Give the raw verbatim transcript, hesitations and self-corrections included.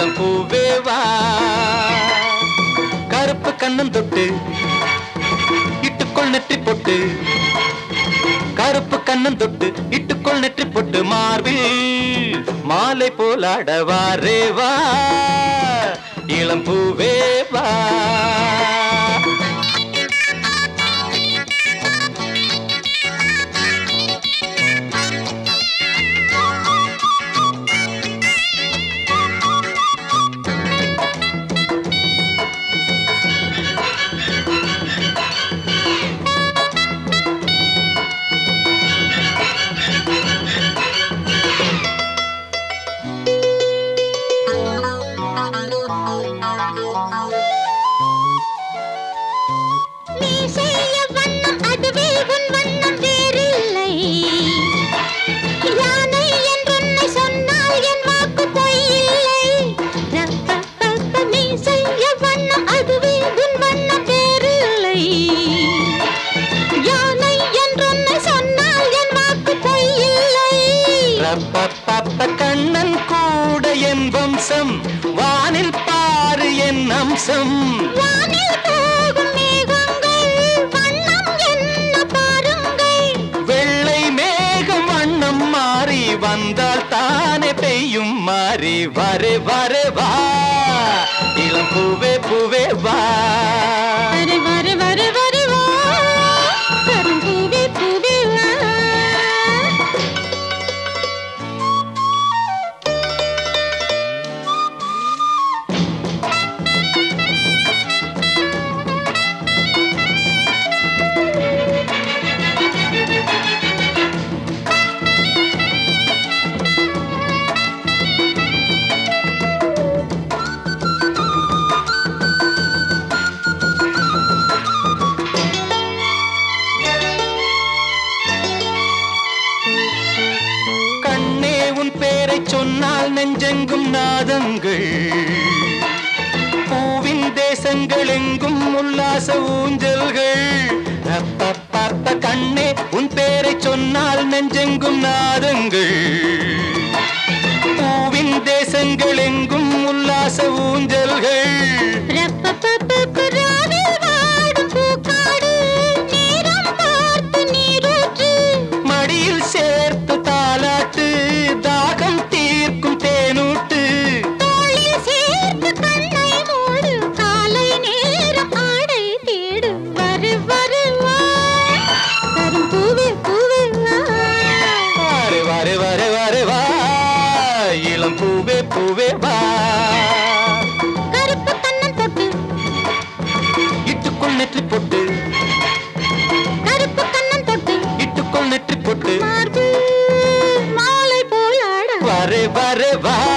இளம் பூவே வா கருப்பு கண்ணன் தொட்டு இட்டுக்கொள் நெற்றி பொட்டு கருப்பு கண்ணன் தொட்டு இட்டுக்கொள் நெற்றி பொட்டு மார்பில் மாலை போலாடவாரே வா இளம் பூவே வா கண்ணன் கூட என் வம்சம் வானில் பாரு என் அம்சம் வெள்ளை மேகம் வண்ணம் மாறி வந்தால் தானே பெய்யும் மாறி வரே வரே வா இளம் பூவே பூவே வா வரே வரே வரே வா கரும் பூவே பூவே வா சொன்னால் நெஞ்செங்கும் நாதங்கள் பூவின் தேசங்கள் எங்கும் உல்லாச ஊஞ்சல்கள் அப்பப்ப கண்ணே உன் பேரை சொன்னால் நெஞ்செங்கும் நாதங்கள் பூவின் தேசங்கள் எங்கும் உல்லாச ஊஞ்சல்கள் மடியில் சேர்த்து தாலாட்டு தாகம் தீர்க்கும் தேனூட்டு சேர்த்து கண்ணை மூடு காலை நேரம் ஆடை தேடு வரு வரு வரும் பூவே பூவே வாரு வாரு வாரு வாரு வா இளம் பூவே பூவே வா கருப்பு கண்ணன் தொட்டு இட்டுக்குள் நெற்றி பொட்டு கருப்பு கண்ணன் தொட்டு இட்டுக்குள் நெற்றி பொட்டு மாலை போலாட வரே வரே வா